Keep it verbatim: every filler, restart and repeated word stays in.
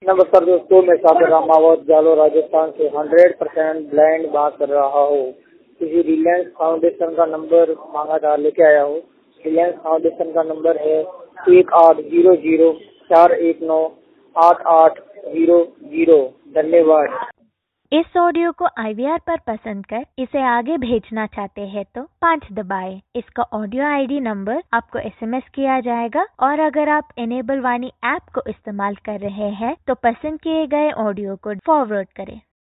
नमस्कार दोस्तों, मैं साबिर रामावत जालो राजस्थान से हंड्रेड परसेंट ब्लाइंड बात कर रहा हूँ। किसी रिलायंस फाउंडेशन का नंबर मांगा था, लेके आया हूँ। रिलायंस फाउंडेशन का नंबर है एक आठ जीरो जीरो चार एक नौ आठ आठ जीरो जीरो। धन्यवाद। इस ऑडियो को आई वी आर पर पसंद कर इसे आगे भेजना चाहते हैं तो पाँच दबाएं। इसका ऑडियो आई डी नंबर आपको एस एम एस किया जाएगा और अगर आप इनेबल वाणी ऐप को इस्तेमाल कर रहे हैं तो पसंद किए गए ऑडियो को फॉरवर्ड करें।